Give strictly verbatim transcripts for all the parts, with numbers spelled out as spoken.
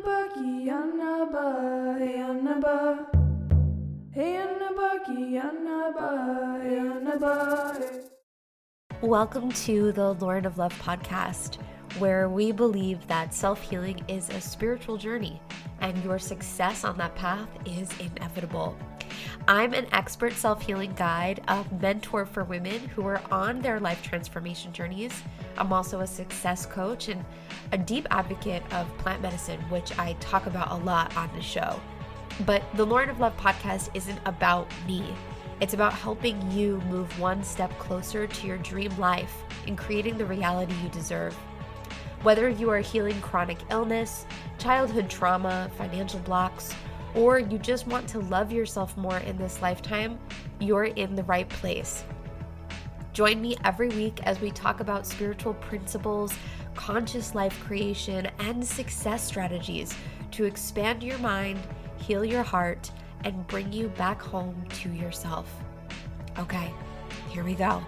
Annaba, Ki Annaba, Hey Annaba. Hey Annaba, Ki Annaba, Hey Annaba. Hey. Welcome to the Lauren of Love podcast, where we believe that self-healing is a spiritual journey and your success on that path is inevitable. I'm an expert self-healing guide, a mentor for women who are on their life transformation journeys. I'm also a success coach and a deep advocate of plant medicine, which I talk about a lot on the show. But the Lauren of Love podcast isn't about me. It's about helping you move one step closer to your dream life and creating the reality you deserve. Whether you are healing chronic illness, childhood trauma, financial blocks, or you just want to love yourself more in this lifetime, you're in the right place. Join me every week as we talk about spiritual principles, conscious life creation, and success strategies to expand your mind, heal your heart, and bring you back home to yourself. Okay, here we go.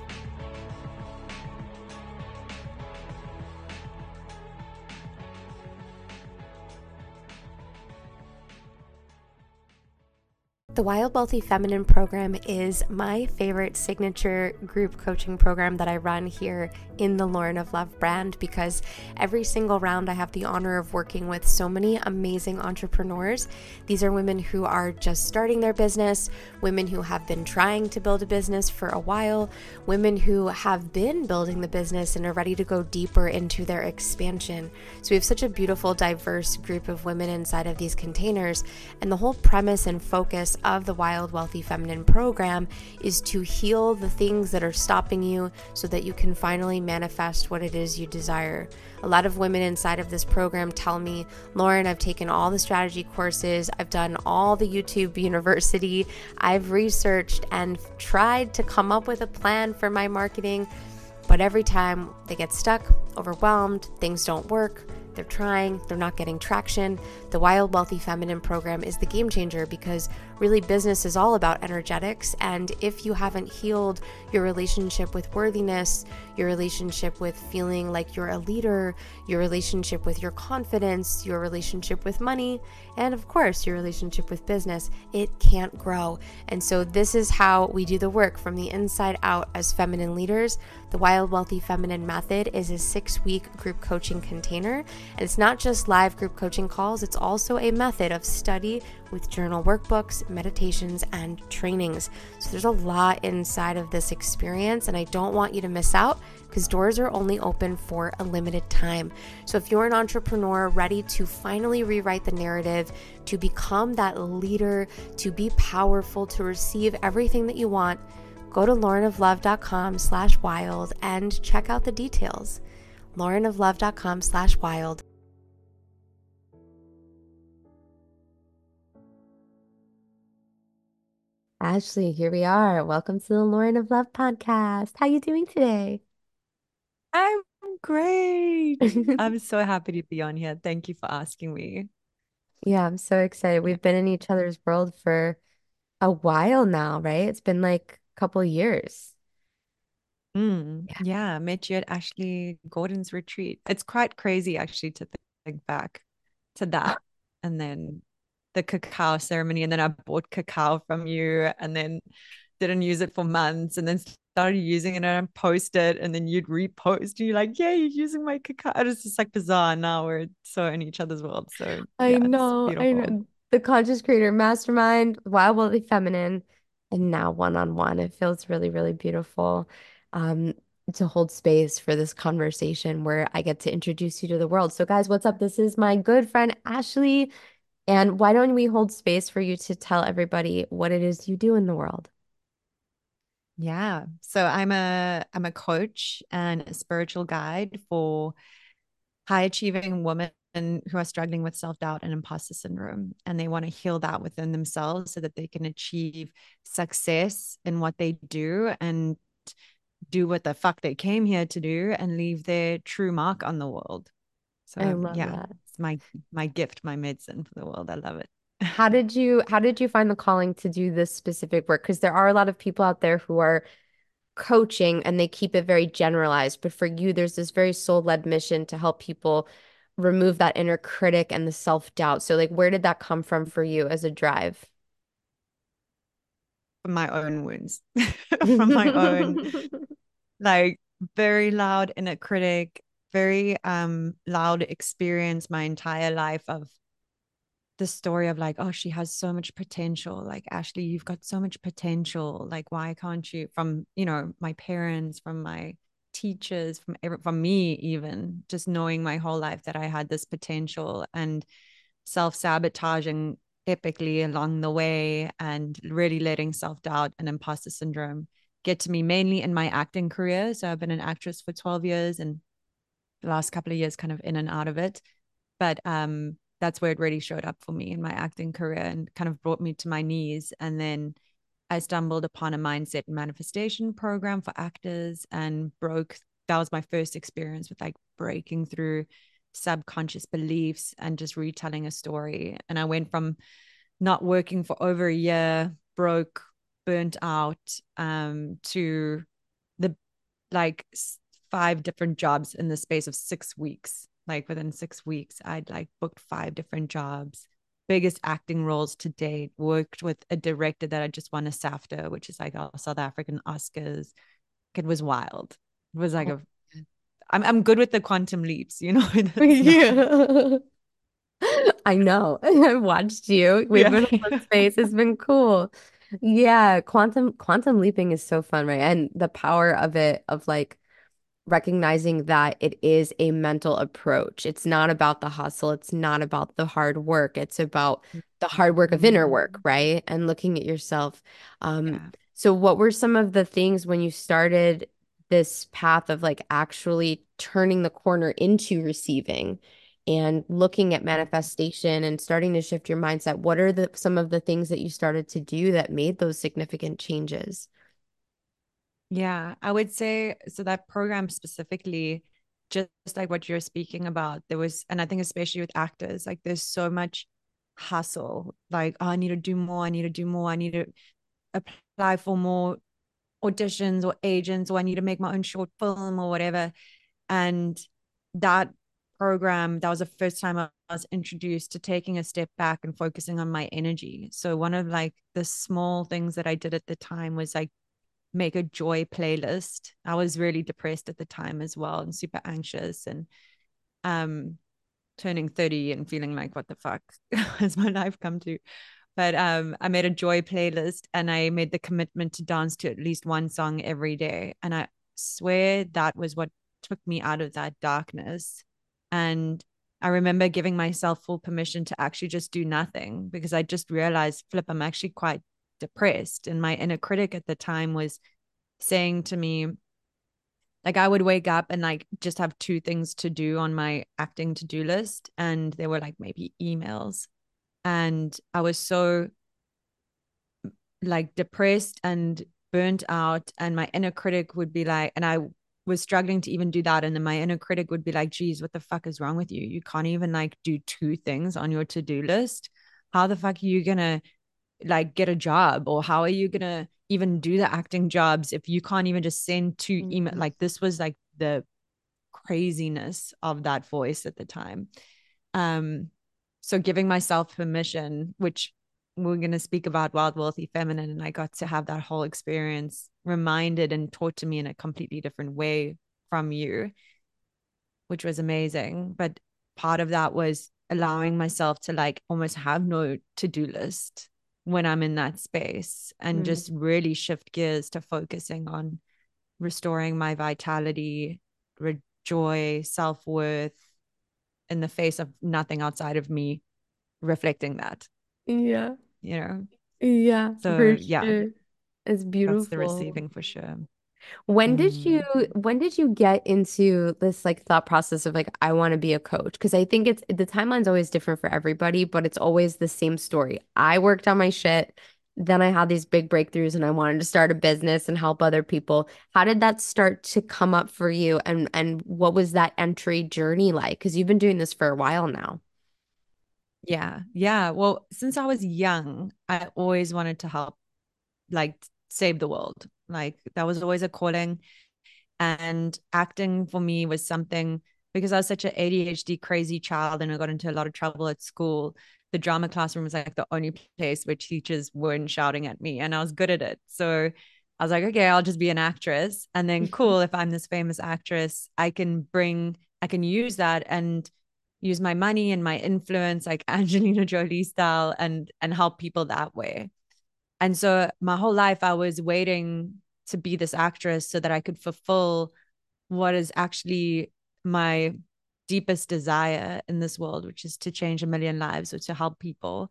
The Wild Wealthy Feminine program is my favorite signature group coaching program that I run here in the Lauren of Love brand, because every single round I have the honor of working with so many amazing entrepreneurs. These are women who are just starting their business, women who have been trying to build a business for a while, women who have been building the business and are ready to go deeper into their expansion. So we have such a beautiful, diverse group of women inside of these containers, and the whole premise and focus of the Wild Wealthy Feminine program is to heal the things that are stopping you so that you can finally manifest what it is you desire. A lot of women inside of this program tell me, Lauren, I've taken all the strategy courses, I've done all the YouTube University, I've researched and tried to come up with a plan for my marketing, but every time they get stuck, overwhelmed, things don't work. They're trying, they're not getting traction. The Wild Wealthy Feminine program is the game changer, because really business is all about energetics. And if you haven't healed your relationship with worthiness, your relationship with feeling like you're a leader, your relationship with your confidence, your relationship with money, and of course, your relationship with business, it can't grow. And so this is how we do the work from the inside out as feminine leaders. The Wild Wealthy Feminine method is a six-week group coaching container. And it's not just live group coaching calls, it's also a method of study with journal workbooks, meditations, and trainings. So there's a lot inside of this experience, and I don't want you to miss out, because doors are only open for a limited time. So if you're an entrepreneur ready to finally rewrite the narrative, to become that leader, to be powerful, to receive everything that you want, go to laurenoflove.com slash wild and check out the details. laurenoflove.com slash wild. Ashley, here we are. Welcome to the Lauren of Love podcast. How you doing today? I'm great. I'm so happy to be on here. Thank you for asking me. Yeah, I'm so excited. Yeah. We've been in each other's world for a while now, right? It's been like a couple years. Mm, Yeah. yeah, I met you at Ashley Gordon's retreat. It's quite crazy actually to think back to that. And then the cacao ceremony. And then I bought cacao from you and then didn't use it for months and then started using it and I posted and then you'd repost and you're like, yeah, you're using my cacao. It's just like bizarre. Now we're so in each other's world. So I yeah, it's know, I beautiful. know. The Conscious Creator Mastermind, Wild Wealthy Feminine, and now one-on-one. It feels really, really beautiful um, to hold space for this conversation where I get to introduce you to the world. So, guys, what's up? This is my good friend Ashley. And why don't we hold space for you to tell everybody what it is you do in the world? Yeah. So I'm a I'm a coach and a spiritual guide for high achieving women who are struggling with self-doubt and imposter syndrome, and they want to heal that within themselves so that they can achieve success in what they do and do what the fuck they came here to do and leave their true mark on the world. I So love yeah, that. it's my my gift, my medicine for the world. I love it. How did you how did you find the calling to do this specific work? Because there are a lot of people out there who are coaching and they keep it very generalized, but for you, there's this very soul-led mission to help people remove that inner critic and the self-doubt. So like where did that come from for you as a drive? From my own wounds, from my own, like, very loud inner critic, very um loud experience my entire life of the story of like, oh, she has so much potential. Like, Ashley, you've got so much potential. Like, why can't you? From, you know, my parents, from my teachers, from every, from me, even just knowing my whole life that I had this potential, and self-sabotaging epically along the way, and really letting self-doubt and imposter syndrome get to me mainly in my acting career. So I've been an actress for twelve years, and the last couple of years kind of in and out of it. But um that's where it really showed up for me in my acting career and kind of brought me to my knees. And then I stumbled upon a mindset and manifestation program for actors and broke. That was my first experience with like breaking through subconscious beliefs and just retelling a story. And I went from not working for over a year, broke, burnt out, um, to the like five different jobs in the space of six weeks. Like within six weeks, I'd like booked five different jobs, biggest acting roles to date, worked with a director that I just won a SAFTA, which is like our South African Oscars. It was wild. It was like a, I'm, I'm good with the quantum leaps, you know? That's not, Yeah. I know. I've watched you. We've yeah. been in the space. It's been cool. Yeah, quantum quantum leaping is so fun, right? And the power of it, of like recognizing that it is a mental approach. It's not about the hustle. It's not about the hard work. It's about the hard work of inner work, Mm, right? And looking at yourself. Um, yeah. so what were some of the things when you started this path of like actually turning the corner into receiving and looking at manifestation and starting to shift your mindset? What are the some of the things that you started to do that made those significant changes? Yeah, I would say so that program specifically, just like what you're speaking about, there was, and I think especially with actors, like there's so much hustle. Like, oh, I need to do more, I need to do more, I need to apply for more auditions or agents, or I need to make my own short film or whatever. And that program, that was the first time I was introduced to taking a step back and focusing on my energy. So one of like the small things that I did at the time was like make a joy playlist. I was really depressed at the time as well and super anxious, and um turning thirty and feeling like what the fuck has my life come to. But um I made a joy playlist and I made the commitment to dance to at least one song every day. And I swear that was what took me out of that darkness. And I remember giving myself full permission to actually just do nothing, because I just realized, flip, I'm actually quite depressed. And my inner critic at the time was saying to me, like, I would wake up and like just have two things to do on my acting to-do list, and they were like maybe emails. And I was so like depressed and burnt out, and my inner critic would be like, and I was struggling to even do that, and then my inner critic would be like, geez, what the fuck is wrong with you? You can't even like do two things on your to-do list. How the fuck are you gonna like get a job, or how are you gonna even do the acting jobs if you can't even just send two email? Mhm. Like, this was like the craziness of that voice at the time. um so giving myself permission, which we're going to speak about Wild Wealthy Feminine, and I got to have that whole experience reminded and taught to me in a completely different way from you, which was amazing. But part of that was allowing myself to like almost have no to-do list when I'm in that space, and Mm. just really shift gears to focusing on restoring my vitality, re- joy, self-worth, in the face of nothing outside of me reflecting that, Yeah. you know? Yeah, So for yeah, sure. It's that's the beautiful. receiving for sure. When did you Mm. when did you get into this like thought process of like I want to be a coach? Because I think it's the timeline's always different for everybody, but it's always the same story. I worked on my shit, then I had these big breakthroughs and I wanted to start a business and help other people. How did that start to come up for you and and what was that entry journey like? Because you've been doing this for a while now. Yeah. Yeah. Well, since I was young, I always wanted to help, like, save the world. Like, that was always a calling. And acting for me was something because I was such an A D H D crazy child and I got into a lot of trouble at school, the drama classroom was like the only place where teachers weren't shouting at me, and I was good at it. So I was like, okay, I'll just be an actress. And then cool, if I'm this famous actress, I can bring, I can use that and use my money and my influence like Angelina Jolie style and and help people that way. And so my whole life I was waiting to be this actress so that I could fulfill what is actually my deepest desire in this world, which is to change a million lives or to help people.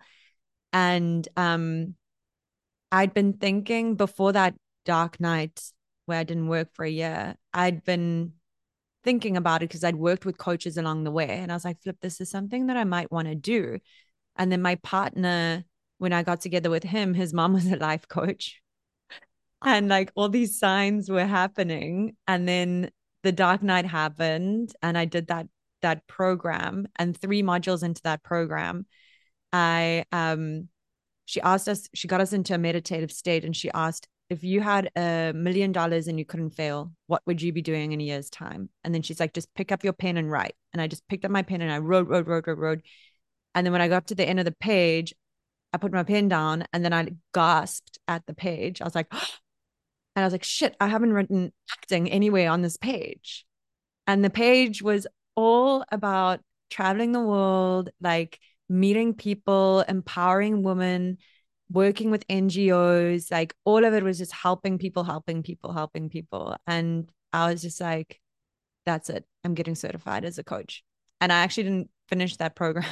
And um, I'd been thinking before that dark night where I didn't work for a year, I'd been thinking about it because I'd worked with coaches along the way. And I was like, flip, this is something that I might want to do. And then my partner, when I got together with him, his mom was a life coach. And like all these signs were happening. And then the dark night happened and I did that that program, and three modules into that program, I um she asked us, she got us into a meditative state, and she asked, if you had a million dollars and you couldn't fail, what would you be doing in a year's time? And then she's like, just pick up your pen and write. And I just picked up my pen and I wrote, wrote, wrote, wrote, wrote. And then when I got to the end of the page, I put my pen down and then I gasped at the page. I was like, and I was like, shit, I haven't written acting anywhere on this page. And the page was all about traveling the world, like meeting people, empowering women, working with N G Os. Like all of it was just helping people, helping people, helping people. And I was just like, that's it. I'm getting certified as a coach. And I actually didn't finish that program.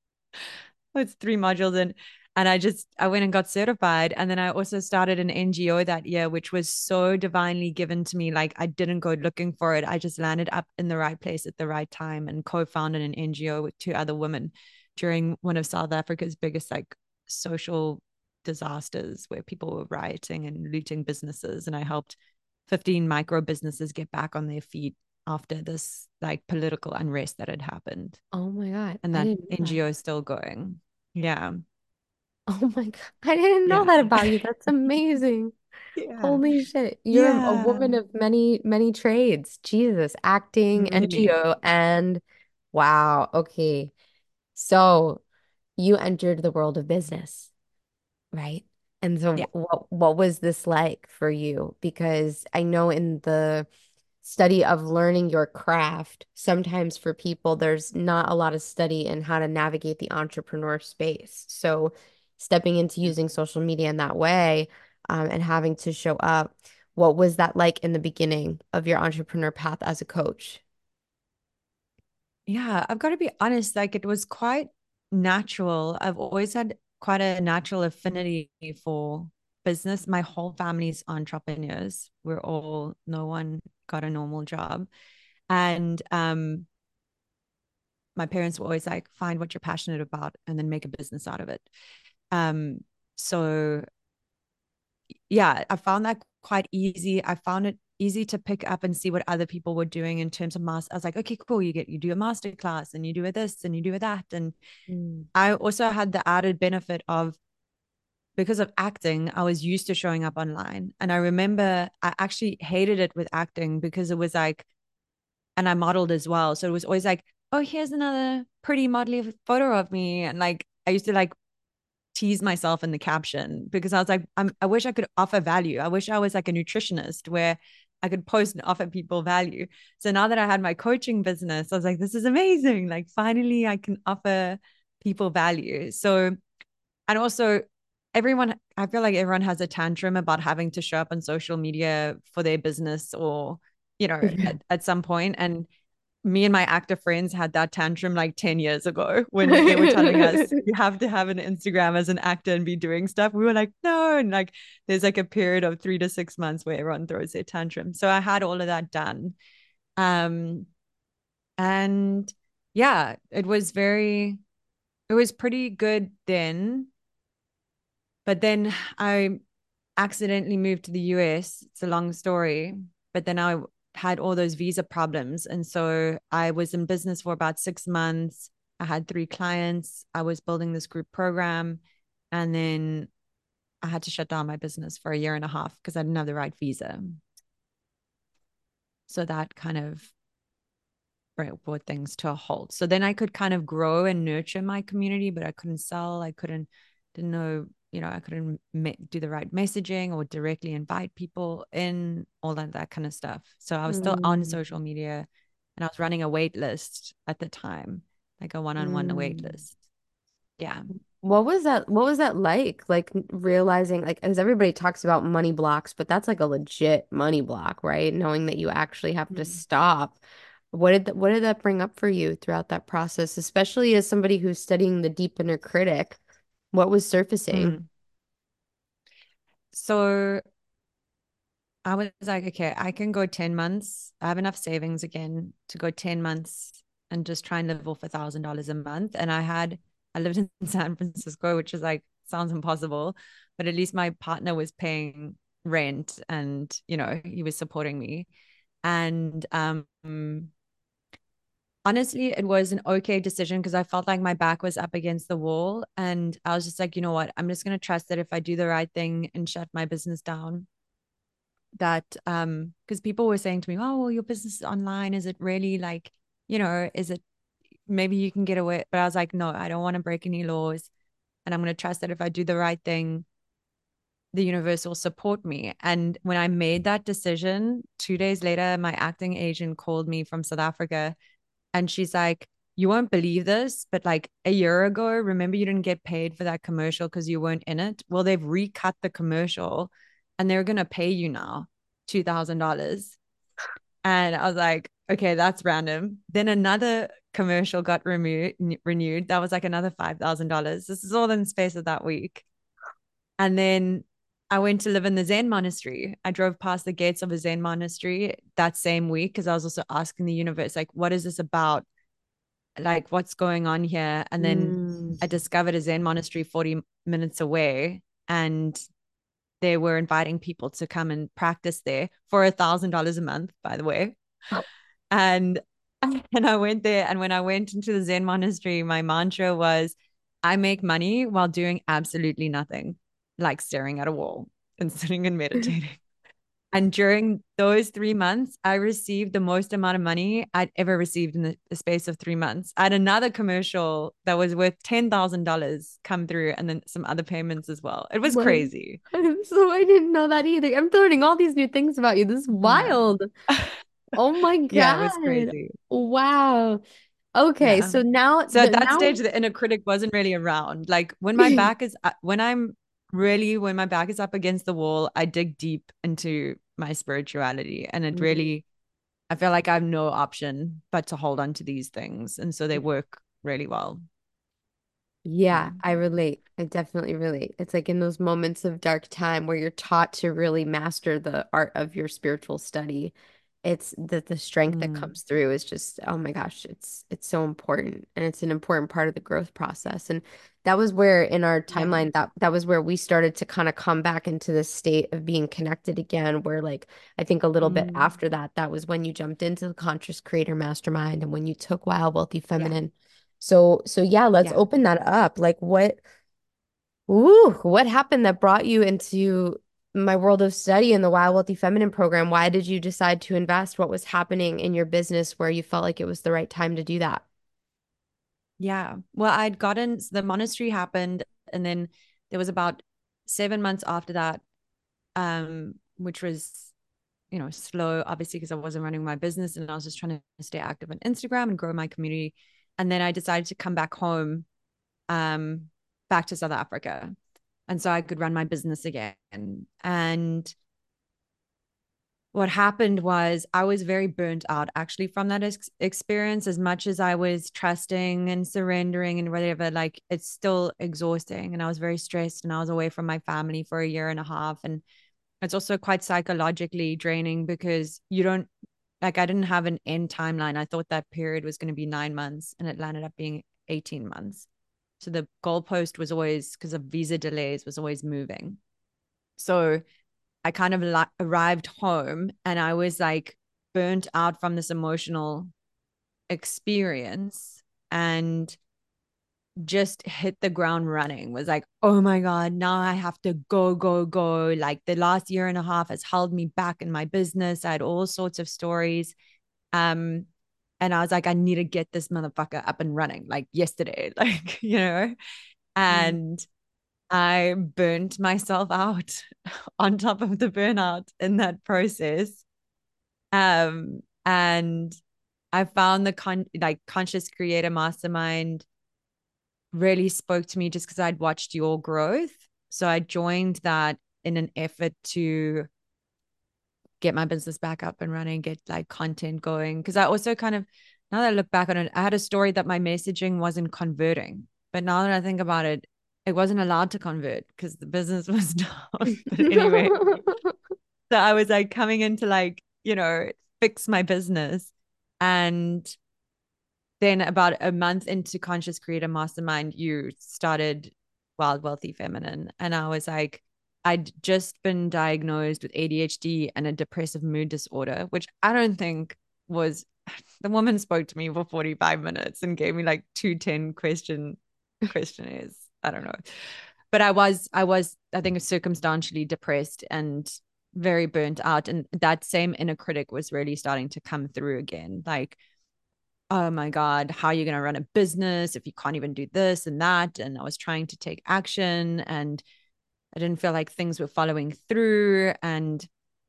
It's three modules in. And I just, I went and got certified. And then I also started an N G O that year, which was so divinely given to me. Like I didn't go looking for it. I just landed up in the right place at the right time and co-founded an N G O with two other women during one of South Africa's biggest like social disasters where people were rioting and looting businesses. And I helped fifteen micro businesses get back on their feet after this like political unrest that had happened. Oh my God. And I that didn't know N G O that. is still going. Yeah. Oh my God. I didn't know Yeah. that about you. That's amazing. Yeah. Holy shit. You're a Yeah. woman of many, many trades. Jesus, acting, Many. N G O, and wow. Okay. So you entered the world of business, right? And Yeah. so what what was this like for you? Because I know in the study of learning your craft, sometimes for people, there's not a lot of study in how to navigate the entrepreneur space. So stepping into using social media in that way, um, and having to show up, what was that like in the beginning of your entrepreneur path as a coach? Yeah. I've got to be honest, like it was quite natural. I've always had quite a natural affinity for business. My whole family's entrepreneurs. We're all, no one got a normal job. And um, my parents were always like, find what you're passionate about and then make a business out of it. Um, so yeah, I found that quite easy. I found it easy to pick up and see what other people were doing in terms of master. I was like, okay, cool. You get, you do a master class and you do this and you do that. And Mm. I also had the added benefit of, because of acting, I was used to showing up online. And I remember I actually hated it with acting because it was like, and I modeled as well. So it was always like, oh, here's another pretty modelly photo of me. And like, I used to like tease myself in the caption because I was like, I'm, I wish I could offer value. I wish I was like a nutritionist where I could post and offer people value. So now that I had my coaching business, I was like, this is amazing. Like finally I can offer people value. So, and also everyone, I feel like everyone has a tantrum about having to show up on social media for their business or, you know, Yeah. at, at some point. And me and my actor friends had that tantrum like ten years ago when they were telling us you have to have an Instagram as an actor and be doing stuff. We were like, no. And like, there's like a period of three to six months where everyone throws their tantrum. So I had all of that done. Um, and yeah, it was very, it was pretty good then. But then I accidentally moved to the U S. It's a long story, but then I had all those visa problems. And so I was in business for about six months. I had three clients. I was building this group program. And then I had to shut down my business for a year and a half because I didn't have the right visa. So that kind of brought things to a halt. So then I could kind of grow and nurture my community, but I couldn't sell. I couldn't, didn't know, you know, I couldn't do the right messaging or directly invite people in, all of that kind of stuff. So I was still on Mm. social media and I was running a wait list at the time, like a one-on-one wait Mm. list. Yeah. What was that? What was that like? Like realizing, like, as everybody talks about money blocks, but that's like a legit money block, right? Knowing that you actually have to Mm. stop. What did that, what did that bring up for you throughout that process, especially as somebody who's studying the deep inner critic? What was surfacing? Mm. So I was like, okay, I can go ten months. I have enough savings again to go ten months and just try and live off a thousand dollars a month. And I had, I lived in San Francisco, which is like, sounds impossible, but at least my partner was paying rent and, you know, he was supporting me. And um, honestly, it was an okay decision because I felt like my back was up against the wall. And I was just like, you know what? I'm just going to trust that if I do the right thing and shut my business down, that um because people were saying to me, oh well, your business is online, is it really like, you know, is it, maybe you can get away, but I was like, no, I don't want to break any laws, and I'm going to trust that if I do the right thing, the universe will support me. And when I made that decision, two days later my acting agent called me from South Africa and she's like, you won't believe this, but like a year ago, remember you didn't get paid for that commercial because you weren't in it? Well, they've recut the commercial and they're going to pay you now two thousand dollars. And I was like, okay, that's random. Then another commercial got remo- renewed. That was like another five thousand dollars. This is all in the space of that week. And then I went to live in the Zen monastery. I drove past the gates of a Zen monastery that same week because I was also asking the universe, like, what is this about? Like, what's going on here? And then Mm. I discovered a Zen monastery forty minutes away, and they were inviting people to come and practice there for a thousand dollars a month, by the way. And and I went there, and when I went into the Zen monastery, my mantra was, I make money while doing absolutely nothing, like staring at a wall and sitting and meditating. And during those three months, I received the most amount of money I'd ever received in the, the space of three months. I had another commercial that was worth ten thousand dollars come through, and then some other payments as well. It was My, crazy. so I didn't know that either. I'm learning all these new things about you. This is Yeah. wild. Oh my Yeah, it was God. crazy. Wow. Okay, Yeah. so now So the at that now stage, the inner critic wasn't really around. Like when my back is, when I'm really, when my back is up against the wall, I dig deep into my spirituality. And it Mm. really, I feel like I have no option but to hold on to these things. And so they work really well. Yeah, Yeah. I relate. I definitely relate. It's like in those moments of dark time where you're taught to really master the art of your spiritual study. It's that the strength that Mm. comes through is just, oh my gosh, it's it's so important and it's an important part of the growth process. And that was where in our Yeah. timeline that that was where we started to kind of come back into this state of being connected again, where like I think a little bit Mm. after that, that was when you jumped into the Conscious Creator Mastermind and when you took Wild Wealthy Yeah. Feminine. So, so yeah, let's Yeah. open that up. Like what, ooh, what happened that brought you into my world of study in the Wild Wealthy Feminine program? Why did you decide to invest? What was happening in your business where you felt like it was the right time to do that? Yeah. Well, I'd gotten, the monastery happened, and then there was about seven months after that, um, which was, you know, slow, obviously, because I wasn't running my business and I was just trying to stay active on Instagram and grow my community. And then I decided to come back home, um, back to South Africa. And so I could run my business again. And what happened was I was very burnt out actually from that ex- experience. As much as I was trusting and surrendering and whatever, like it's still exhausting. And I was very stressed and I was away from my family for a year and a half. And it's also quite psychologically draining because you don't, like, I didn't have an end timeline. I thought that period was going to be nine months and it landed up being eighteen months. So the goalpost was always, because of visa delays, was always moving. So I kind of la- arrived home and I was like burnt out from this emotional experience and just hit the ground running. Was like, oh my God, now I have to go, go, go. Like the last year and a half has held me back in my business. I had all sorts of stories. Um, And I was like, I need to get this motherfucker up and running like yesterday, like, you know, Mm. and I burnt myself out on top of the burnout in that process. Um, and I found the con like conscious creator mastermind really spoke to me just because I'd watched your growth. So I joined that in an effort to get my business back up and running, get like content going. Because I also kind of, now that I look back on it, I had a story that my messaging wasn't converting. But now that I think about it, it wasn't allowed to convert because the business was down. But anyway, so I was like coming into like, you know, fix my business. And then about a month into Conscious Creator Mastermind, you started Wild Wealthy Feminine. And I was like, I'd just been diagnosed with A D H D and a depressive mood disorder, which I don't think was, the woman spoke to me for forty-five minutes and gave me like two ten question questionnaires. I don't know. But I was, I was, I think circumstantially depressed and very burnt out. And that same inner critic was really starting to come through again. Like, oh my God, how are you going to run a business if you can't even do this and that? And I was trying to take action and I didn't feel like things were following through and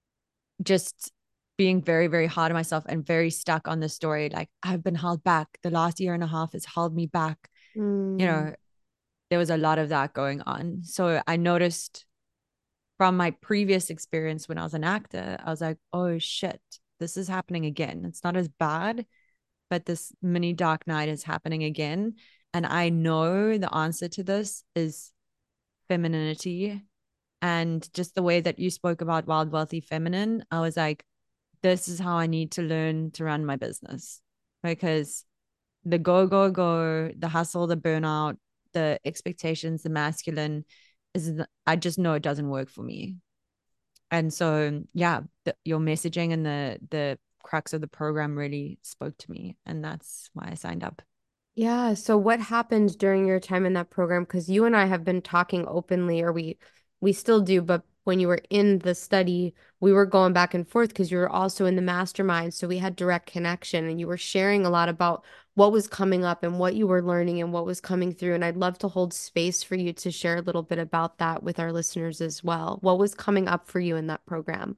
just being very, very hard on myself and very stuck on the story. Like, I've been held back. The last year and a half has held me back. You Mm. know, there was a lot of that going on. So I noticed from my previous experience when I was an actor, I was like, oh shit, this is happening again. It's not as bad, but this mini dark night is happening again. And I know the answer to this is femininity. And just the way that you spoke about Wild Wealthy Feminine, I was like, this is how I need to learn to run my business because the go, go, go, the hustle, the burnout, the expectations, the masculine is, I just know it doesn't work for me. And so, yeah, the, your messaging and the, the crux of the program really spoke to me. And that's why I signed up. Yeah, so what happened during your time in that program? Because you and I have been talking openly, or we we still do, but when you were in the study, we were going back and forth because you were also in the mastermind. So we had direct connection and you were sharing a lot about what was coming up and what you were learning and what was coming through. And I'd love to hold space for you to share a little bit about that with our listeners as well. What was coming up for you in that program?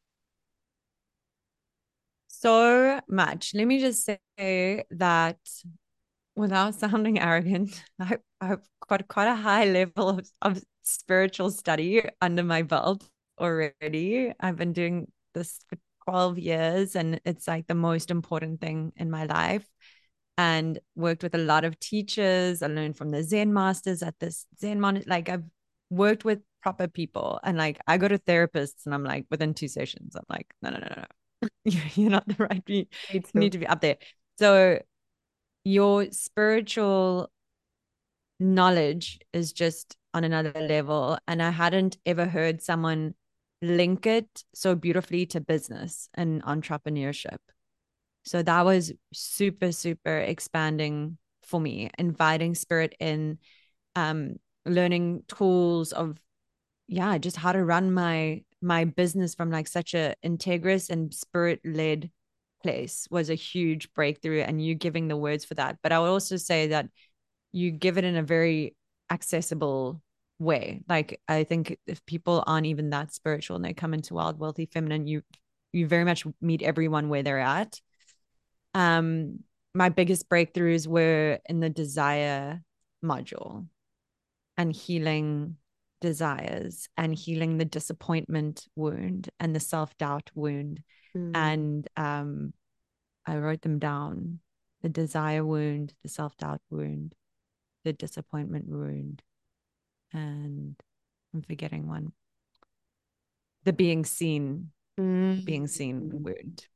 So much. Let me just say that without sounding arrogant, I, I've got quite a high level of, of spiritual study under my belt already. I've been doing this for twelve years, and it's like the most important thing in my life. And worked with a lot of teachers. I learned from the Zen masters at this Zen mon. Like I've worked with proper people, and like I go to therapists, and I'm like within two sessions, I'm like, no, no, no, no, no. You're not the right. You, Me you need too. to be up there. So your spiritual knowledge is just on another level. And I hadn't ever heard someone link it so beautifully to business and entrepreneurship. So that was super, super expanding for me, inviting spirit in, um, learning tools of, yeah, just how to run my my business from like such a integrous and spirit led place was a huge breakthrough. And you giving the words for that. But I would also say that you give it in a very accessible way. Like I think if people aren't even that spiritual and they come into Wild Wealthy Feminine, you you very much meet everyone where they're at. Um, my biggest breakthroughs were in the desire module and healing desires and healing the disappointment wound and the self-doubt wound. Mm. And um, I wrote them down: the desire wound, the self-doubt wound, the disappointment wound, and I'm forgetting one. The being seen, being Mm. seen wound.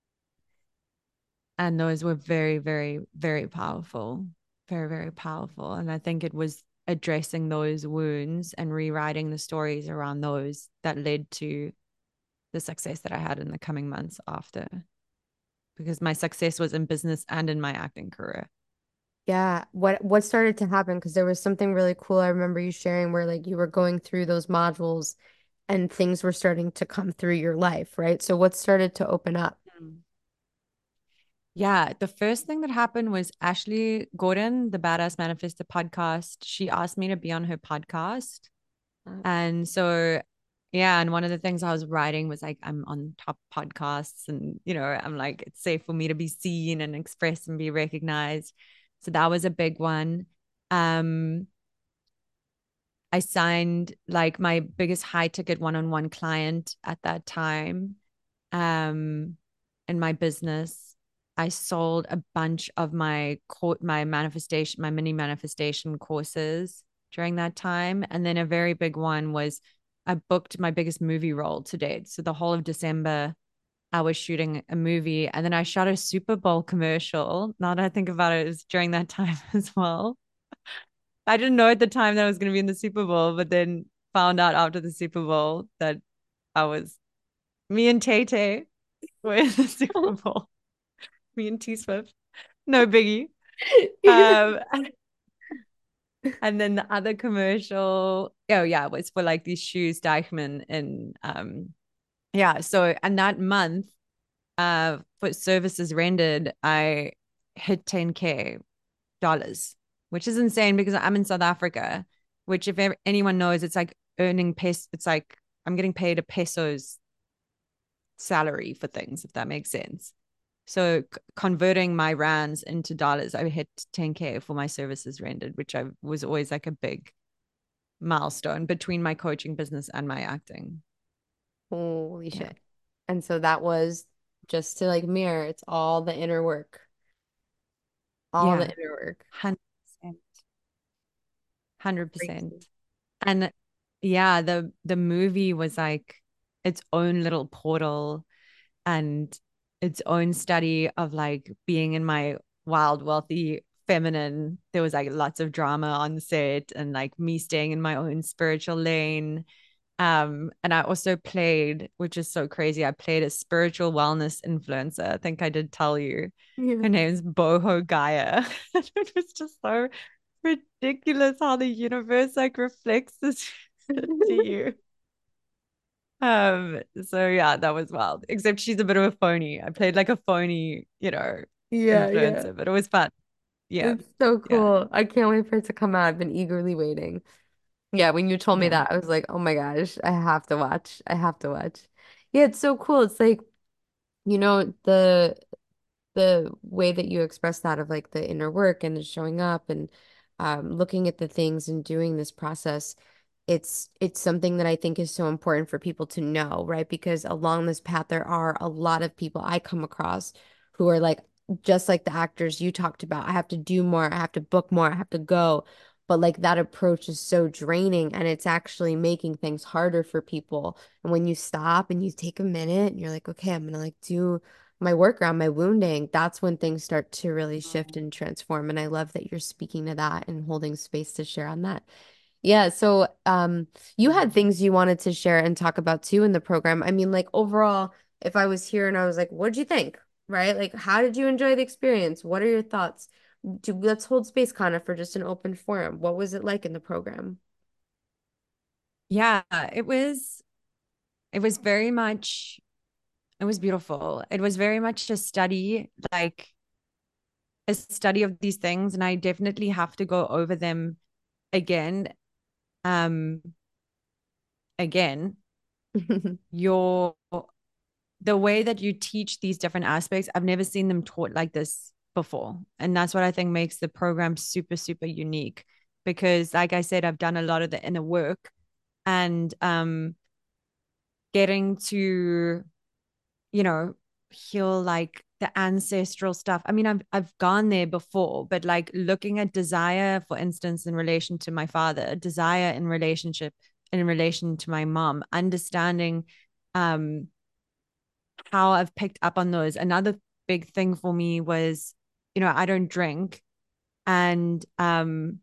And those were very, very, very powerful. Very, very powerful. And I think it was addressing those wounds and rewriting the stories around those that led to the success that I had in the coming months after. Because my success was in business and in my acting career. Yeah, what what started to happen? Because there was something really cool I remember you sharing where like you were going through those modules and things were starting to come through your life, right? So what started to open up? Yeah, the first thing that happened was Ashley Gordon, the Badass Manifestor podcast. She asked me to be on her podcast. Uh, And so, yeah, and one of the things I was writing was like, I'm on top podcasts, and, you know, I'm like, it's safe for me to be seen and expressed and be recognized. So that was a big one. Um, I signed like my biggest high ticket one-on-one client at that time. Um, in my business, I sold a bunch of my co- my manifestation, my mini manifestation courses during that time. And then a very big one was I booked my biggest movie role to date. So the whole of December, I was shooting a movie, and then I shot a Super Bowl commercial. Now that I think about it, it was during that time as well. I didn't know at the time that I was going to be in the Super Bowl, but then found out after the Super Bowl that I was me and Tay Tay were in the Super Bowl. Me and T Swift. No biggie. Um, and then the other commercial, oh yeah, was for like these shoes, Deichmann, and um, yeah. So and that month, uh, for services rendered, I hit ten K dollars, which is insane because I'm in South Africa, which if anyone knows, it's like earning peso. It's like I'm getting paid a peso's salary for things, if that makes sense. So c- converting my rands into dollars, I hit ten K for my services rendered, which I was always like a big milestone between my coaching business and my acting. Holy Yeah. shit. And so that was just to like mirror, it's all the inner work, all the Yeah. inner work. one hundred percent. one hundred percent. Crazy. And yeah, the the movie was like its own little portal and its own study of like being in my wild, wealthy, feminine. There was like lots of drama on the set and like me staying in my own spiritual lane. Um, and I also played, which is so crazy, I played a spiritual wellness influencer. I think I did tell you. Yeah. Her name's Boho Gaia. It was just so ridiculous how the universe like reflects this to you. Um, so yeah, that was wild. Except she's a bit of a phony. I played like a phony, you know, Yeah, yeah. influencer, but it was fun. Yeah. It's so Yeah. cool. I can't wait for it to come out. I've been eagerly waiting. Yeah, when you told me Yeah. that, I was like, oh my gosh, I have to watch. I have to watch. Yeah, it's so cool. It's like, you know, the the way that you express that of like the inner work and showing up and um, looking at the things and doing this process, it's it's something that I think is so important for people to know, right? Because along this path, there are a lot of people I come across who are like, just like the actors you talked about, I have to do more, I have to book more, I have to go. But like that approach is so draining and it's actually making things harder for people. And when you stop and you take a minute and you're like, okay, I'm gonna like do my work around my wounding, that's when things start to really shift and transform. And I love that you're speaking to that and holding space to share on that. Yeah, so um you had things you wanted to share and talk about too in the program. I mean, like overall, if I was here and I was like, what'd you think? Right? Like, how did you enjoy the experience? What are your thoughts? Do, let's hold space kind of for just an open forum. What was it like in the program? Yeah. It was it was very much it was beautiful. It was very much a study, like a study of these things. And I definitely have to go over them again. Um, again, your the way that you teach these different aspects, I've never seen them taught like this before. And that's what I think makes the program super, super unique. Because like I said, I've done a lot of the inner work and um getting to, you know, heal like the ancestral stuff. I mean, I've I've gone there before, but like looking at desire, for instance, in relation to my father, desire in relationship, in relation to my mom, understanding um how I've picked up on those. Another big thing for me was, you know, I don't drink and um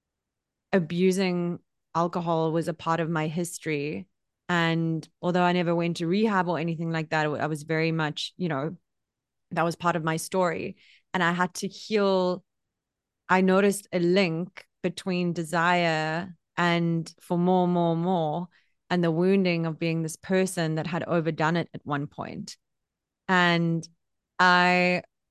abusing alcohol was a part of my history. And although I never went to rehab or anything like that, I was very much, you know, that was part of my story. And I had to heal. I noticed a link between desire and for more, more, more, and the wounding of being this person that had overdone it at one point. And I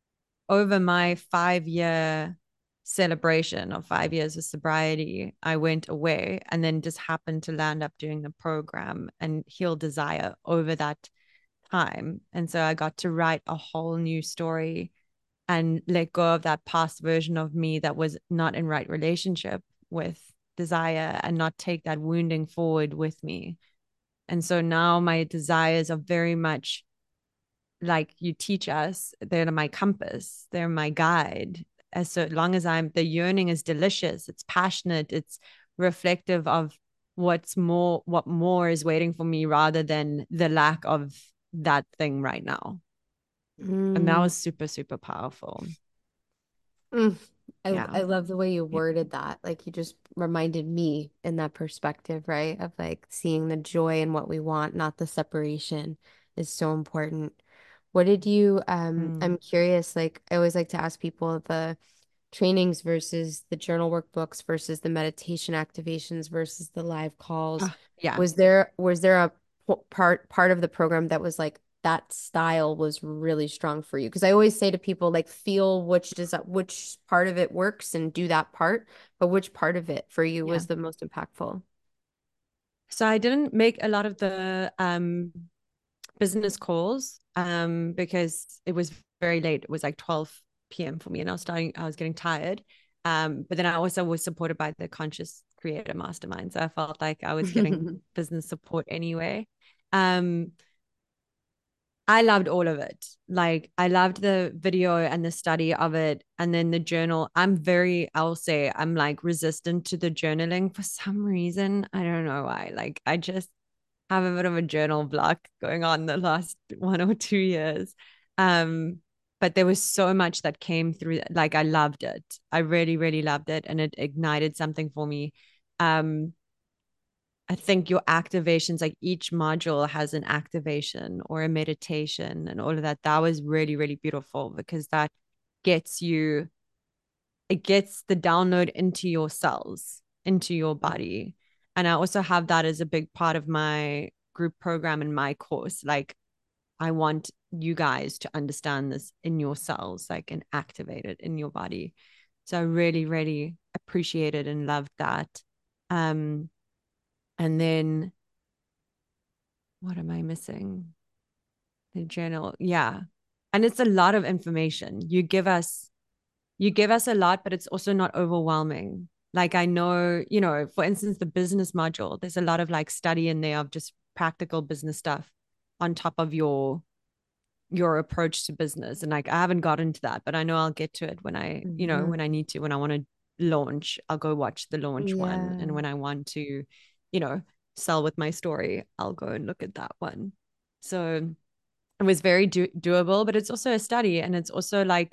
over my five year celebration of five years of sobriety, I went away and then just happened to land up doing the program and heal desire over that time. And so I got to write a whole new story and let go of that past version of me that was not in right relationship with desire and not take that wounding forward with me. And so now my desires are very much like you teach us, they're my compass, they're my guide. As so long as I'm, the yearning is delicious, it's passionate, it's reflective of what's more, what more is waiting for me rather than the lack of that thing right now. And that Mm. was super, super powerful. Mm. I Yeah. I love the way you Yeah. worded that. Like you just reminded me in that perspective, right? Of like seeing the joy in what we want, not the separation is so important. What did you um Mm. I'm curious, like I always like to ask people the trainings versus the journal workbooks versus the meditation activations versus the live calls. Oh, yeah. Was there was there a p- part part of the program that was like that style was really strong for you? Because I always say to people like feel which does that which part of it works and do that part, but which part of it for you Yeah. was the most impactful? So I didn't make a lot of the um business calls um because it was very late. It was like twelve p m for me and I was starting, I was getting tired. Um, but then I also was supported by the Conscious Creator Mastermind. So I felt like I was getting business support anyway. Um, I loved all of it. Like I loved the video and the study of it and then the journal. I'm very, I'll say I'm like resistant to the journaling for some reason. I don't know why. Like I just have a bit of a journal block going on the last one or two years. Um, but there was so much that came through. Like I loved it. I really, really loved it. And it ignited something for me. Um, I think your activations, like each module has an activation or a meditation and all of that. That was really, really beautiful because that gets you, it gets the download into your cells, into your body. And I also have that as a big part of my group program in my course. Like, I want you guys to understand this in your cells, like, and activate it in your body. So I really, really appreciated and loved that. Um, and then what am I missing? The journal. Yeah. And it's a lot of information. You give us you give us a lot, but it's also not overwhelming. Like I know, you know, for instance, the business module, there's a lot of like study in there of just practical business stuff on top of your your approach to business. And like I haven't got into that, but I know I'll get to it when I, you know, when I Mhm. need to, when I want to launch, I'll go watch the launch one. Yeah. And when I want to, you know, sell with my story, I'll go and look at that one. So it was very do- doable, but it's also a study and it's also like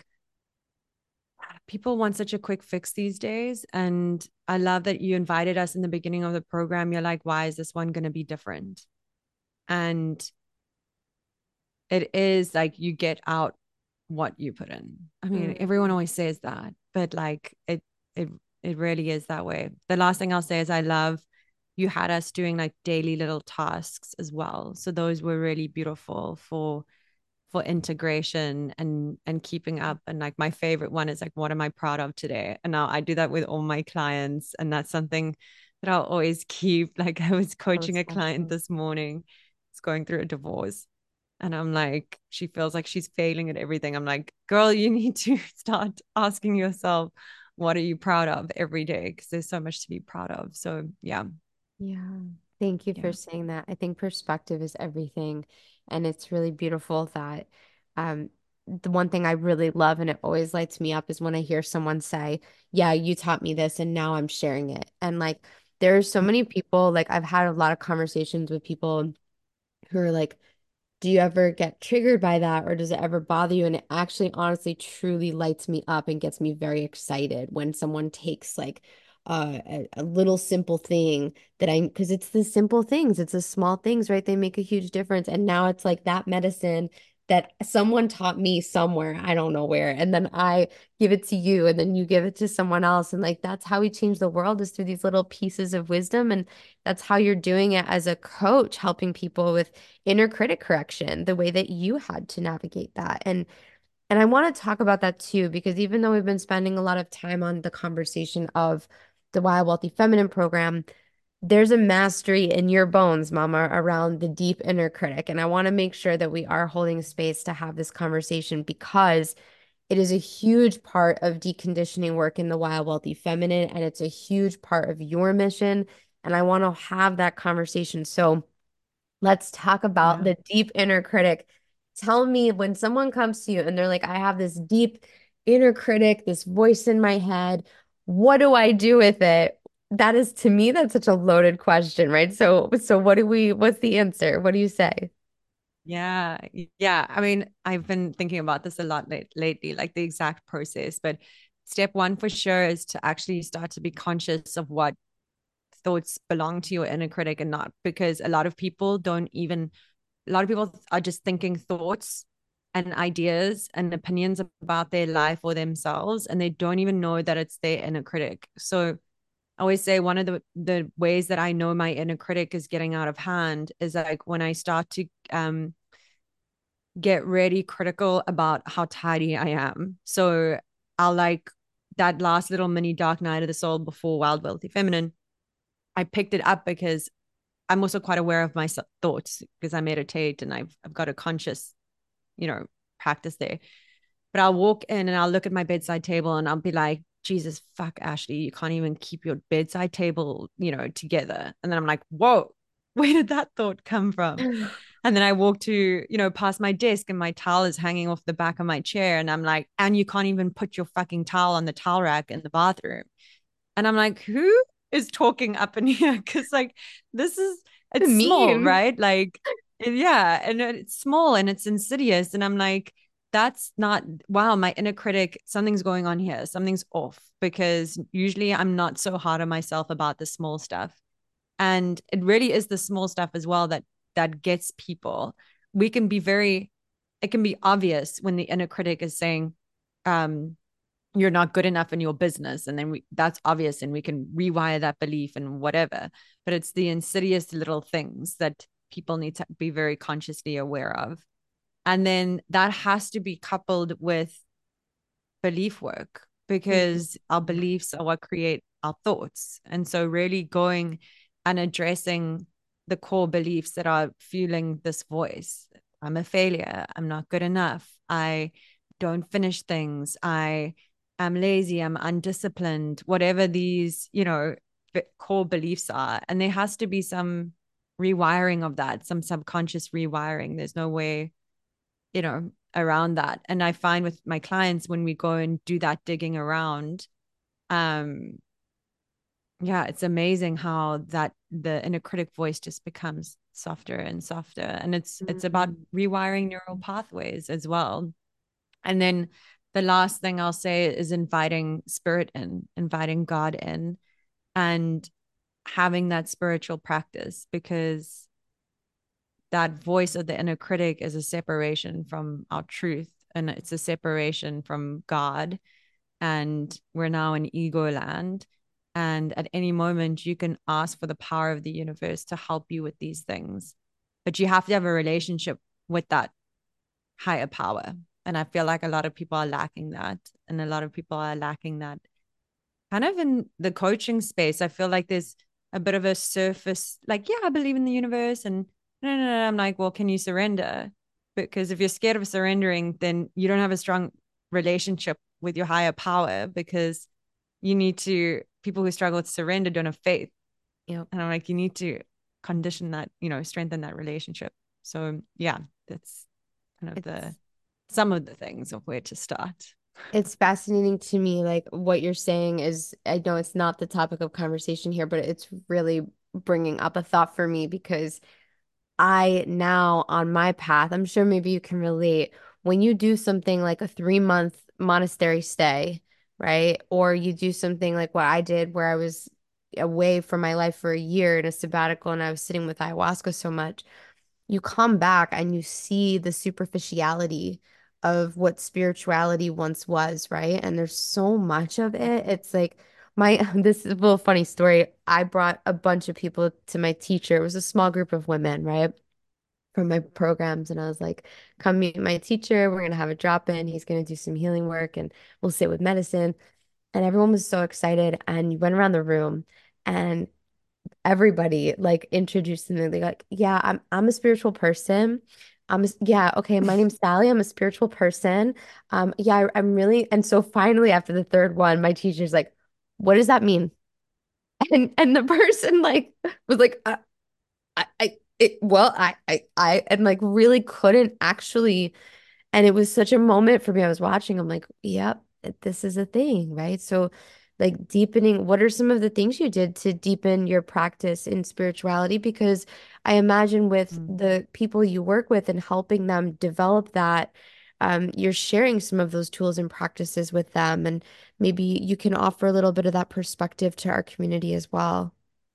people want such a quick fix these days. And I love that you invited us in the beginning of the program. You're like, why is this one going to be different? And it is like you get out what you put in. I mean, everyone Mm. always says that, but like it, it, it really is that way. The last thing I'll say is I love you had us doing like daily little tasks as well. So those were really beautiful for for integration and and keeping up. And like my favorite one is like, what am I proud of today? And now I do that with all my clients, and that's something that I'll always keep. Like I was Oh, coaching a client special. this morning, it's going through a divorce. And I'm like, she feels like she's failing at everything. I'm like, girl, you need to start asking yourself, what are you proud of every day? Because there's so much to be proud of. So yeah, Yeah. Thank you for yeah. saying that. I think perspective is everything. And it's really beautiful that um, the one thing I really love and it always lights me up is when I hear someone say, yeah, you taught me this and now I'm sharing it. And like, there's so many people, like, I've had a lot of conversations with people who are like, do you ever get triggered by that or does it ever bother you? And it actually honestly truly lights me up and gets me very excited when someone takes like uh, a, a little simple thing that I, because it's the simple things, it's the small things, right? They make a huge difference. And now it's like that medicine that someone taught me somewhere, I don't know where, and then I give it to you and then you give it to someone else. And like that's how we change the world is through these little pieces of wisdom. And that's how you're doing it as a coach, helping people with inner critic correction, the way that you had to navigate that. And And I want to talk about that too, because even though we've been spending a lot of time on the conversation of the Wild Wealthy Feminine program, there's a mastery in your bones, Mama, around the deep inner critic. And I want to make sure that we are holding space to have this conversation because it is a huge part of deconditioning work in the Wild Wealthy Feminine, and it's a huge part of your mission. And I want to have that conversation. So let's talk about Yeah. the deep inner critic. Tell me when someone comes to you and they're like, I have this deep inner critic, this voice in my head. What do I do with it? That is to me, that's such a loaded question, right? So, so what do we, what's the answer? What do you say? Yeah, yeah. I mean, I've been thinking about this a lot late, lately, like the exact process. But step one for sure is to actually start to be conscious of what thoughts belong to your inner critic and not, because a lot of people don't even, a lot of people are just thinking thoughts and ideas and opinions about their life or themselves, and they don't even know that it's their inner critic. So I always say one of the the ways that I know my inner critic is getting out of hand is like when I start to um get really critical about how tidy I am. So I'll like that last little mini dark night of the soul before Wild Wealthy Feminine. I picked it up because I'm also quite aware of my thoughts because I meditate and I've I've got a conscious, you know, practice there. But I'll walk in and I'll look at my bedside table and I'll be like, Jesus, fuck, Ashley, you can't even keep your bedside table, you know, together. And then I'm like, whoa, where did that thought come from? And then I walk to, you know, past my desk and my towel is hanging off the back of my chair. And I'm like, and you can't even put your fucking towel on the towel rack in the bathroom. And I'm like, who is talking up in here? Because, like, this is, it's small, Mean. right? Like, yeah. And it's small and it's insidious. And I'm like, that's not, wow, my inner critic, something's going on here. Something's off because usually I'm not so hard on myself about the small stuff. And it really is the small stuff as well that that gets people. We can be very, it can be obvious when the inner critic is saying, um, you're not good enough in your business. And then we, that's obvious and we can rewire that belief and whatever. But it's the insidious little things that people need to be very consciously aware of. And then that has to be coupled with belief work because our beliefs are what create our thoughts. And so, really going and addressing the core beliefs that are fueling this voice. I'm a failure. I'm not good enough. I don't finish things. I am lazy. I'm undisciplined. Whatever these, you know, core beliefs are. And there has to be some rewiring of that, some subconscious rewiring. There's no way, you know, around that. And I find with my clients when we go and do that digging around, um, yeah, it's amazing how that the inner critic voice just becomes softer and softer. And it's it's about Mhm. rewiring neural pathways as well. And then the last thing I'll say is inviting spirit in, inviting God in, and having that spiritual practice because that voice of the inner critic is a separation from our truth and it's a separation from God. And we're now in ego land. And at any moment, you can ask for the power of the universe to help you with these things. But you have to have a relationship with that higher power. And I feel like a lot of people are lacking that. And a lot of people are lacking that kind of in the coaching space. I feel like there's a bit of a surface, like, yeah, I believe in the universe. And no, no, no. I'm like, well, can you surrender? Because if you're scared of surrendering, then you don't have a strong relationship with your higher power because you need to, people who struggle with surrender don't have faith. Yep. And I'm like, you need to condition that, you know, strengthen that relationship. So yeah, that's kind of the, It's some of the things of where to start. It's fascinating to me, like what you're saying is, I know it's not the topic of conversation here, but it's really bringing up a thought for me because I now on my path, I'm sure maybe you can relate. When you do something like a three month monastery stay, right? Or you do something like what I did where I was away from my life for a year in a sabbatical and I was sitting with ayahuasca so much you come back and you see the superficiality of what spirituality once was, right? And there's so much of it. It's like my this is a little funny story. I brought a bunch of people to my teacher. It was a small group of women, right? from my programs, and I was like, come meet my teacher. We're gonna have a drop-in. He's gonna do some healing work and we'll sit with medicine. And everyone was so excited. And you went around the room and everybody like introduced them. They like, yeah, I'm I'm a spiritual person. I'm a, yeah, okay, my name's Sally. I'm a spiritual person. Um, yeah, I, I'm really, and so finally after the third one, my teacher's like, what does that mean? And and the person like was like, uh, I, I, it, well, I, I, I, and like really couldn't actually. And it was such a moment for me. I was watching, I'm like, yep, this is a thing, right? So, like, deepening, what are some of the things you did to deepen your practice in spirituality? Because I imagine with Mm. the people you work with and helping them develop that, um, you're sharing some of those tools and practices with them. And maybe you can offer a little bit of that perspective to our community as well.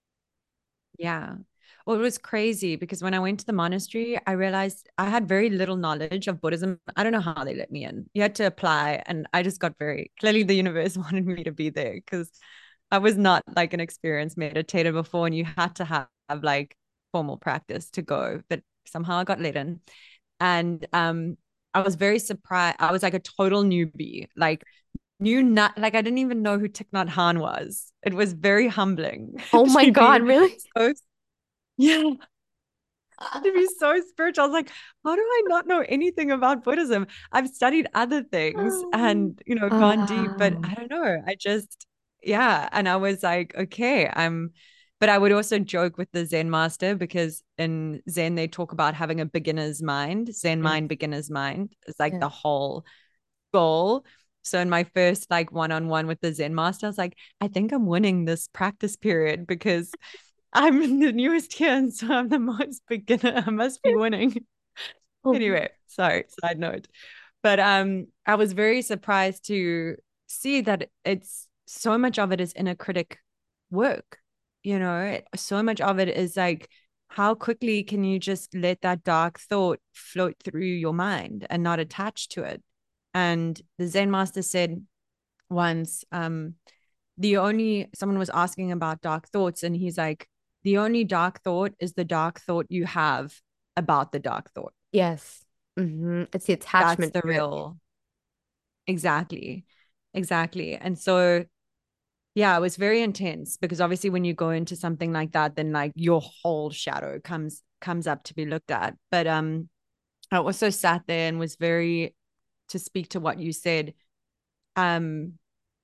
Yeah. Well, it was crazy because when I went to the monastery, I realized I had very little knowledge of Buddhism. I don't know how they let me in. You had to apply, and I just got very clearly the universe wanted me to be there because I was not like an experienced meditator before, and you had to have, have like formal practice to go. But somehow I got let in, and um, I was very surprised. I was like a total newbie, like knew not like I didn't even know who Thich Nhat Hanh was. It was very humbling Oh my to God, be really? so yeah, to be so spiritual. I was like, how do I not know anything about Buddhism? I've studied other things and, you know, gone deep, but Ah, I don't know. I just, yeah. And I was like, okay, I'm, but I would also joke with the Zen master because in Zen, they talk about having a beginner's mind, Zen yes, mind, beginner's mind. It's like yes. the whole goal. So in my first like one-on-one with the Zen master, I was like, I think I'm winning this practice period because I'm the newest here, and so I'm the most beginner. I must be winning. Oh, Anyway, sorry, side note. But um, I was very surprised to see that it's so much of it is inner critic work. You know, so much of it is like, how quickly can you just let that dark thought float through your mind and not attach to it? And the Zen master said once, um, the only someone was asking about dark thoughts, and he's like, the only dark thought is the dark thought you have about the dark thought. yes. Hmm. It's the That's attachment the to it. real, exactly, exactly. And so, yeah, it was very intense because obviously when you go into something like that, then like your whole shadow comes comes up to be looked at. But um, I also sat there and was very, to speak to what you said, um,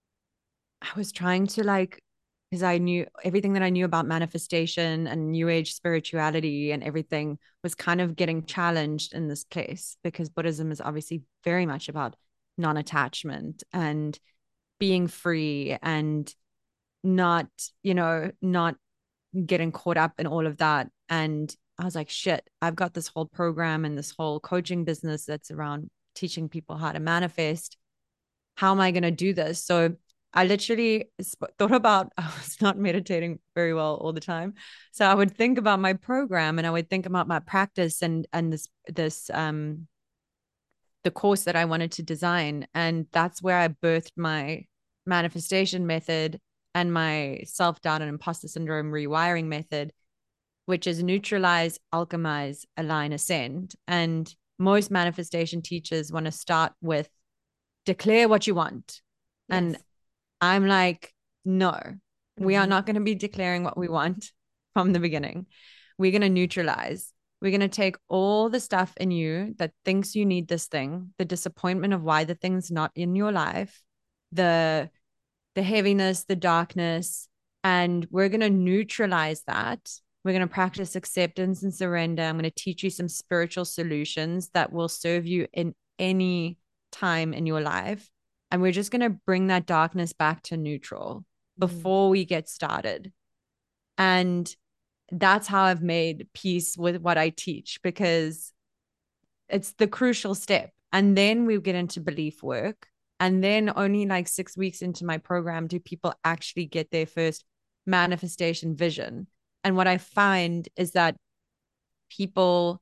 I was trying to like, because I knew everything that I knew about manifestation and new age spirituality and everything was kind of getting challenged in this place because Buddhism is obviously very much about non-attachment and being free and not, you know, not getting caught up in all of that. And I was like, shit, I've got this whole program and this whole coaching business that's around teaching people how to manifest. How am I going to do this? So I literally thought about, I was not meditating very well all the time. So I would think about my program and I would think about my practice and, and this, this, um, the course that I wanted to design. And that's where I birthed my manifestation method and my self doubt and imposter syndrome rewiring method, which is neutralize, alchemize, align, ascend. And most manifestation teachers want to start with declare what you want. And Yes. I'm like, no, we are Hmm. not going to be declaring what we want from the beginning. We're going to neutralize. We're going to take all the stuff in you that thinks you need this thing, the disappointment of why the thing's not in your life, the the heaviness, the darkness, and we're going to neutralize that. We're going to practice acceptance and surrender. I'm going to teach you some spiritual solutions that will serve you in any time in your life. And we're just going to bring that darkness back to neutral Mm. before we get started. And that's how I've made peace with what I teach because it's the crucial step. And then we get into belief work. And then only like six weeks into my program do people actually get their first manifestation vision. And what I find is that people,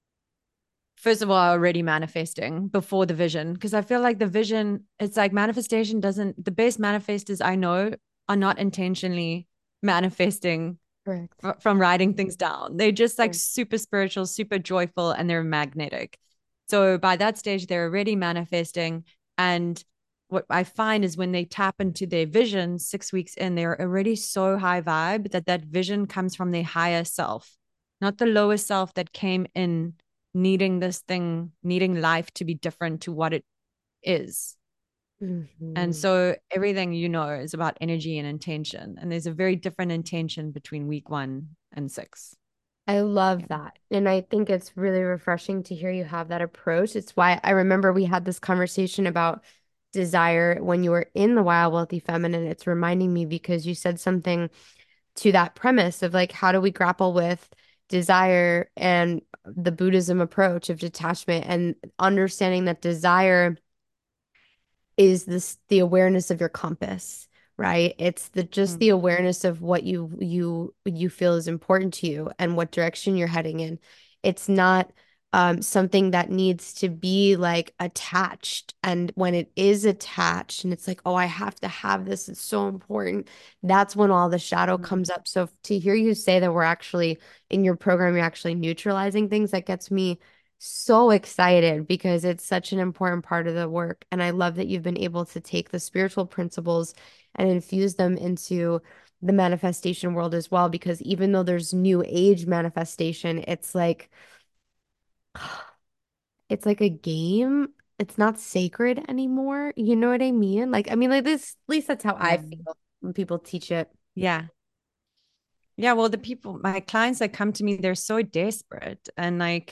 first of all, are already manifesting before the vision. Because I feel like the vision, it's like manifestation doesn't, the best manifestors I know are not intentionally manifesting Correct. from writing things down. They're just like Yeah. super spiritual, super joyful, and they're magnetic. So by that stage, they're already manifesting. And what I find is when they tap into their vision six weeks in, they're already so high vibe that that vision comes from their higher self, not the lower self that came in needing this thing, needing life to be different to what it is. And Mhm. so everything you know is about energy and intention. And there's a very different intention between week one and six. I love Yeah. that. And I think it's really refreshing to hear you have that approach. It's why I remember we had this conversation about desire when you were in the Wild Wealthy Feminine. It's reminding me because you said something to that premise of like, how do we grapple with desire and the Buddhism approach of detachment and understanding that desire is this the awareness of your compass, right? It's the just Mm. the awareness of what you you you feel is important to you and what direction you're heading in. It's not um, something that needs to be like attached. And when it is attached and it's like, oh, I have to have this, it's so important. That's when all the shadow Mm. comes up. So to hear you say that we're actually in your program, you're actually neutralizing things, that gets me so excited because it's such an important part of the work. And I love that you've been able to take the spiritual principles and infuse them into the manifestation world as well. Because even though there's new age manifestation, it's like, it's like a game. It's not sacred anymore. You know what I mean? Like, I mean, like this, at least that's how I Yeah. feel when people teach it. Yeah. Yeah. Well, the people, my clients that come to me, they're so desperate. And like,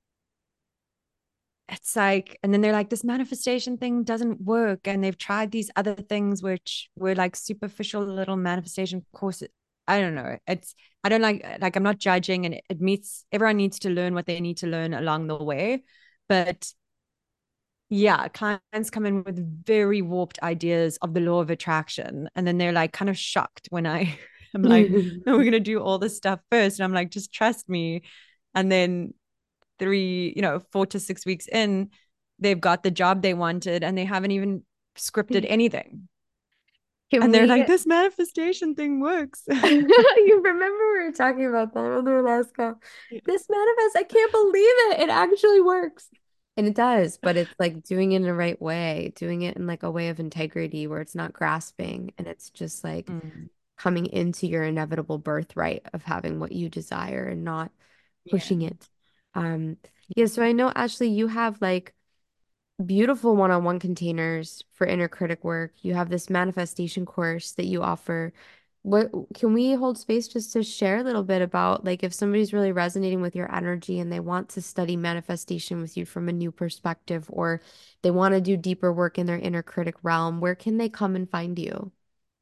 it's like, and then they're like, this manifestation thing doesn't work. And they've tried these other things, which were like superficial little manifestation courses. I don't know. It's, I don't like, like, I'm not judging, and it, it meets, everyone needs to learn what they need to learn along the way. But yeah, clients come in with very warped ideas of the law of attraction. And then they're like kind of shocked when I, I'm like, no, we're going to do all this stuff first. And I'm like, just trust me. And then three, you know, four to six weeks in, they've got the job they wanted and they haven't even scripted anything. Can And they're like, we this manifestation thing works. You remember we were talking about that on our last call. This manifest, I can't believe it. It actually works. And it does, but it's like doing it in the right way, doing it in like a way of integrity where it's not grasping and it's just like Mm, coming into your inevitable birthright of having what you desire and not yeah. pushing it. Um, yeah, so I know, Ashley, you have like beautiful one-on-one containers for inner critic work. You have this manifestation course that you offer. What can we hold space just to share a little bit about like if somebody's really resonating with your energy and they want to study manifestation with you from a new perspective, or they want to do deeper work in their inner critic realm, where can they come and find you?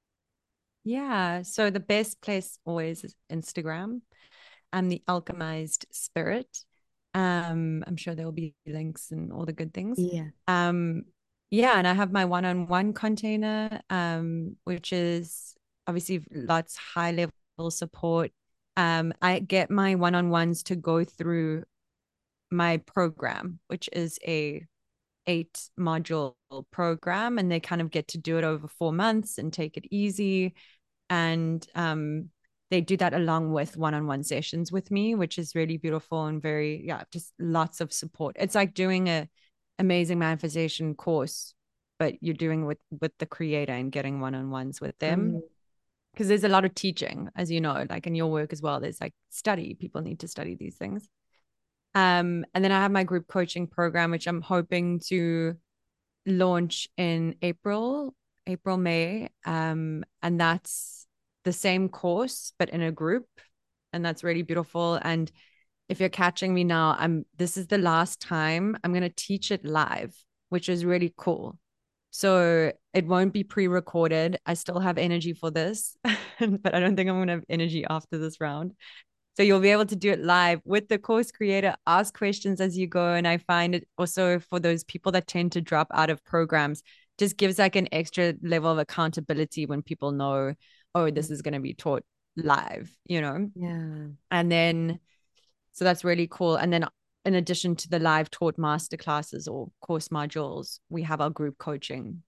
Yeah. So the best place always is Instagram. I'm the alchemized spirit. Um, I'm sure there will be links and all the good things. Yeah. Um, yeah, and I have my one-on-one container, um, which is obviously lots high level support. Um, I get my one-on-ones to go through my program, which is a eight module program, and they kind of get to do it over four months and take it easy. And um, they do that along with one-on-one sessions with me, which is really beautiful and very, yeah, just lots of support. It's like doing a amazing manifestation course, but you're doing with with the creator and getting one-on-ones with them. Mm. Because there's a lot of teaching, as you know, like in your work as well. There's like study. People need to study these things. Um, and then I have my group coaching program, which I'm hoping to launch in April, April, May. Um, and that's the same course, but in a group. And that's really beautiful. And if you're catching me now, I'm this is the last time I'm gonna teach it live, which is really cool. So it won't be pre-recorded. I still have energy for this, but I don't think I'm gonna have energy after this round. So you'll be able to do it live with the course creator, ask questions as you go. And I find it also for those people that tend to drop out of programs, just gives like an extra level of accountability when people know, oh, this is going to be taught live, you know? Yeah. And then, so that's really cool. And then in addition to the live taught masterclasses or course modules, we have our group coaching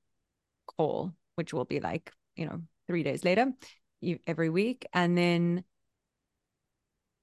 call, which will be like, you know, three days later every week. And then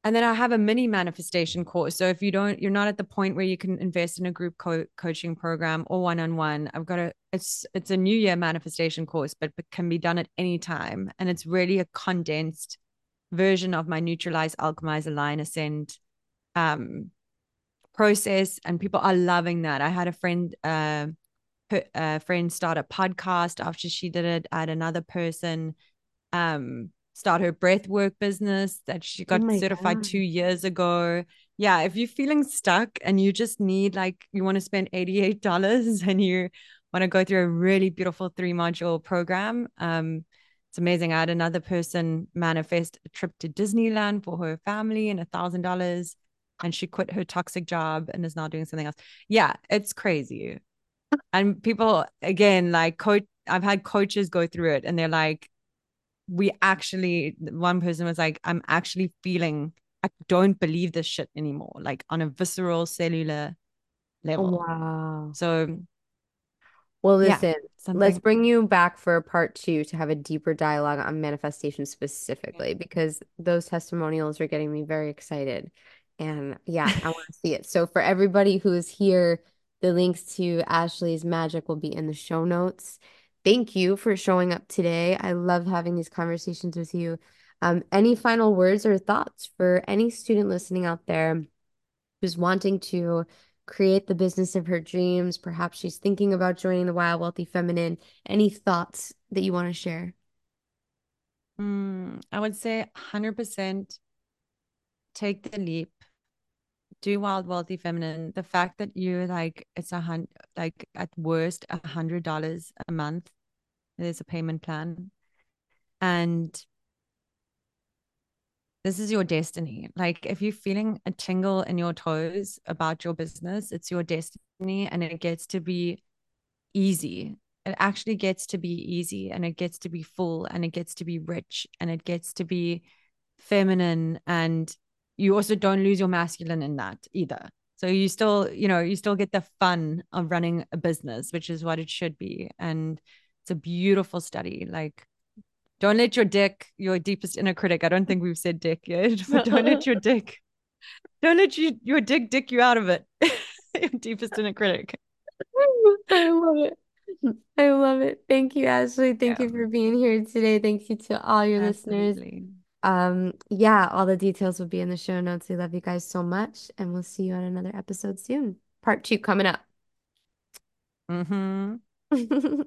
and then I have a mini manifestation course. So if you don't, you're not at the point where you can invest in a group co- coaching program or one-on-one. I've got a, it's it's a New Year manifestation course, but, but can be done at any time, and it's really a condensed version of my Neutralize, Alchemize, Align, Ascend um, process, and people are loving that. I had a friend, uh, a friend start a podcast after she did it. I had another person um start her breath work business that she Oh got my certified God. two years ago. Yeah, if you're feeling stuck and you just need, like, you want to spend eighty-eight dollars and you want to go through a really beautiful three module program, um it's amazing. I had another person manifest a trip to Disneyland for her family and a thousand dollars, and she quit her toxic job and is now doing something else. Yeah, it's crazy. And people, again, like coach, I've had coaches go through it and they're like, we actually, one person was like, I'm actually feeling, I don't believe this shit anymore, like on a visceral cellular level. Wow. So Well, yeah, listen, let's something. bring you back for part two to have a deeper dialogue on manifestation specifically, because those testimonials are getting me very excited. And yeah, I want to see it. So, for everybody who is here, the links to Ashley's magic will be in the show notes. Thank you for showing up today. I love having these conversations with you. Um, any final words or thoughts for any student listening out there who's wanting to create the business of her dreams? Perhaps she's thinking about joining the Wild Wealthy Feminine. Any thoughts that you want to share? Mm, I would say one hundred percent take the leap, do Wild Wealthy Feminine. The fact that you're like, it's a hundred, like at worst, a hundred dollars a month. There's a payment plan. And this is your destiny. Like, if you're feeling a tingle in your toes about your business, it's your destiny, and it gets to be easy. It actually gets to be easy, and it gets to be full, and it gets to be rich, and it gets to be feminine. And you also don't lose your masculine in that either. So you still, you know, you still get the fun of running a business, which is what it should be. And it's a beautiful study. Like, don't let your dick, your deepest inner critic. I don't think we've said dick yet, but don't let your dick, don't let you, your dick dick you out of it. Your deepest inner critic. I love it. I love it. Thank you, Ashley. Thank Yeah, you for being here today. Thank you to all your listeners. absolutely. Um, yeah, all the details will be in the show notes. We love you guys so much, and we'll see you on another episode soon. Part two coming up. Mm-hmm.